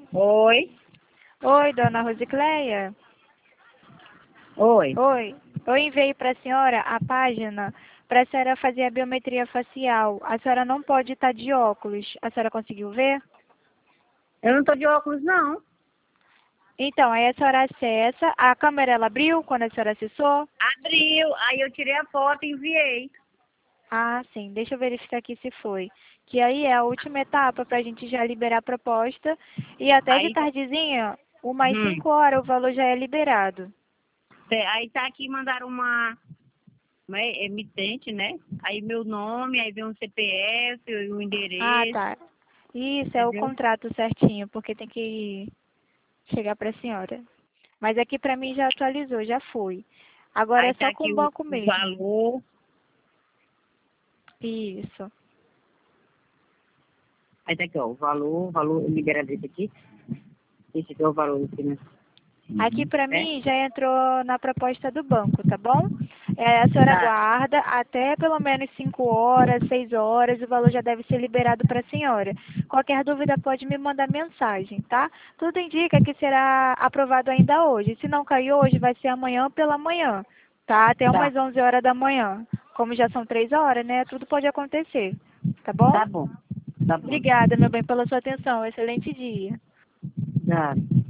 Oi, Oi, dona Rosicléia. oi. Oi. Eu enviei para a senhora a página para a senhora fazer a biometria facial. A senhora não pode estar de óculos. A senhora conseguiu ver? Eu não tô de óculos, não. Então, aí a senhora acessa. A câmera ela abriu quando a senhora acessou? Abriu, aí eu tirei a foto e enviei. Ah, sim. Deixa eu verificar aqui se foi. Que aí é a última etapa para a gente já liberar a proposta. E até de Aí, tardezinha, umas hum, 5 horas, o valor já é liberado. aí tá aqui, mandaram uma emitente, né? Aí meu nome, aí vem um CPF, e o Ah, endereço, tá. Isso é o entendeu? contrato certinho, porque tem que chegar para a senhora. Mas aqui para mim já atualizou, já foi. Agora Aí é tá só com aqui o o, banco o mesmo. valor, Isso. aí tá aqui, ó, o valor liberado esse aqui. Esse aqui é o valor aqui, né? Aqui para É? mim já entrou na proposta do banco, tá bom? A senhora Tá, aguarda até pelo menos 5 horas, 6 horas, o valor já deve ser liberado para a senhora. Qualquer dúvida pode me mandar mensagem, tá? Tudo indica que será aprovado ainda hoje. Se não cair hoje, vai ser amanhã pela manhã, tá? Até tá, umas 11 horas da manhã. Como já são 3 horas, né? Tudo pode acontecer, tá bom? tá bom, tá bom. Obrigada, meu bem, pela sua atenção. Excelente dia. Tá.